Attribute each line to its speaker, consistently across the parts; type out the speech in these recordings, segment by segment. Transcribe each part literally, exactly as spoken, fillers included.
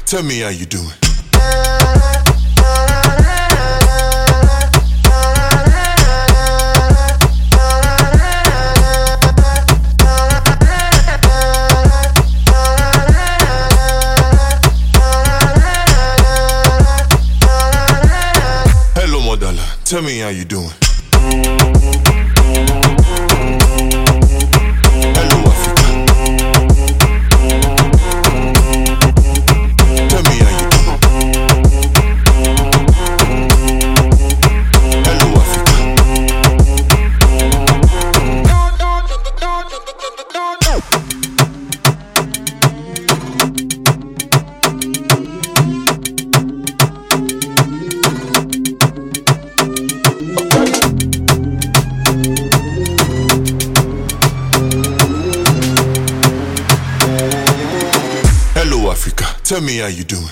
Speaker 1: tell me how you doing. Hello, Modala, tell me how you doing. Hello, Africa. Tell me how you doing. Hello, Africa. Hello, Africa. Tell me how you doing.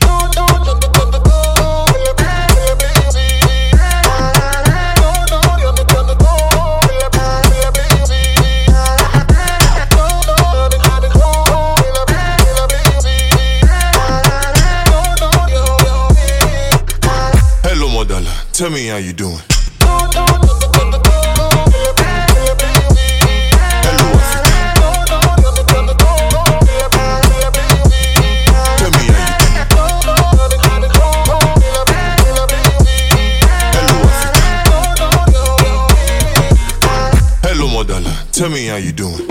Speaker 1: Hello, Modala. Tell me how you doing. Hello, Africa. Tell me how you doing. Hello, Africa. Hello, Modala. Tell me how you doing.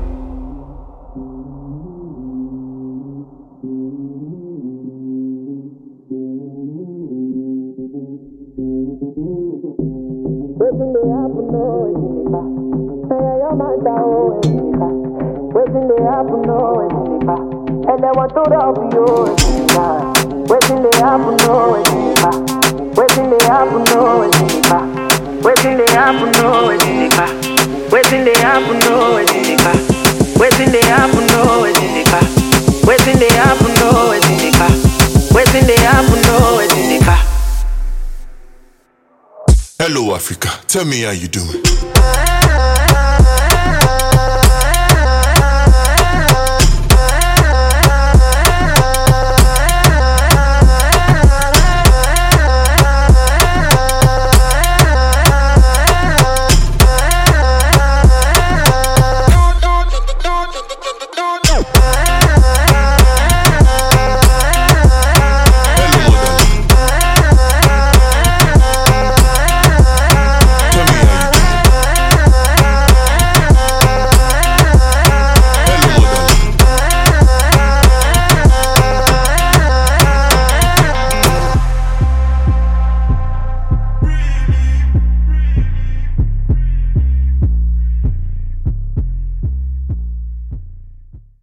Speaker 2: Waiting they happen, no, it's in the car. Say your man down, it's in the car. Waiting they happen, no, it's in the car. And they want to rob you, it's in the car. Waiting they happen, no, it's in the car. Waiting they happen, no, it's in the car. Waiting they happen, no, it's in the car. Waiting they happen, no, it's in the car. Waiting they happen, no, it's in the car. Waiting they happen, no, it's in the car. Waiting they happen, no, it's in the car.
Speaker 1: Hello, Africa. Tell me how you doing.